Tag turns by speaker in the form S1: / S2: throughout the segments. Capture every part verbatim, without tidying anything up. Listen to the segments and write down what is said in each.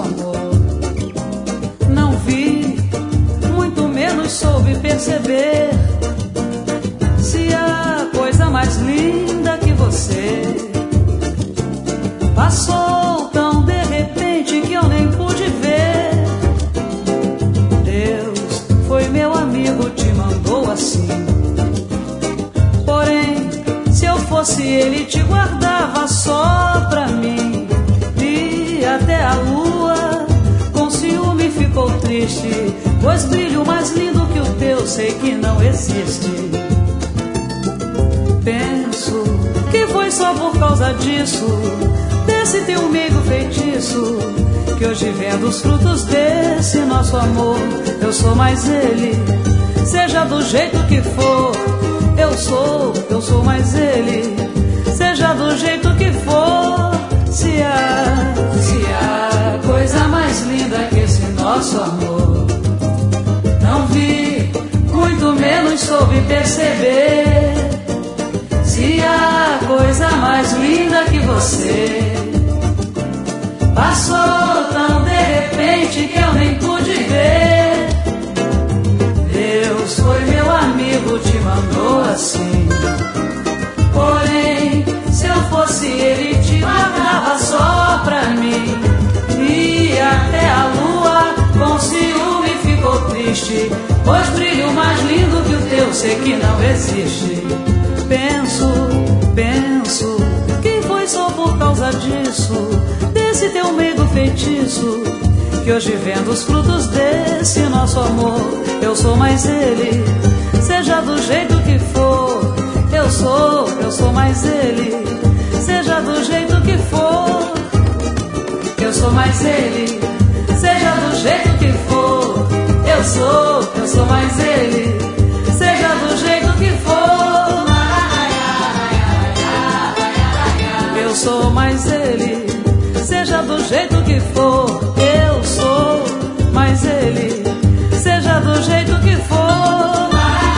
S1: amor. Não vi, muito menos soube perceber se há coisa mais linda que você. Passou tão de repente que eu nem pude ver. Deus foi meu amigo, te mandou assim. Porém, se eu fosse ele, te guardava só pra mim. E até a lua com ciúme ficou triste, pois brilho mais lindo que o teu sei que não existe. Penso que foi só por causa disso, desse teu meigo feitiço, que hoje vendo os frutos desse nosso amor. Eu sou mais ele, seja do jeito que for. Eu sou, eu sou mais ele, seja do jeito que for. Se há, se há coisa mais linda que esse nosso amor, não vi, muito menos soube perceber. Se há coisa mais linda que você, passou tão de repente que eu nem pude ver. Deus foi meu amigo, te mandou assim. Porém, se eu fosse ele, te guardava só pra mim. E até a lua com ciúme ficou triste, pois brilho mais lindo que o teu sei que não existe. Penso, penso que foi só por causa disso, desse teu meigo feitiço, que hoje vendo os frutos desse nosso amor. Eu sou mais ele, seja do jeito que for. Eu sou, eu sou mais ele, seja do jeito que for. Eu sou mais ele, seja do jeito que for. Eu sou, eu sou mais ele, seja do jeito que for. Eu sou mais ele, seja do jeito que for. Eu sou mais ele, seja do jeito que for.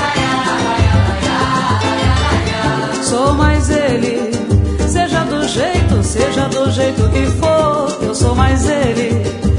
S1: Sou mais ele, seja do jeito, seja do jeito que for. Eu sou mais ele.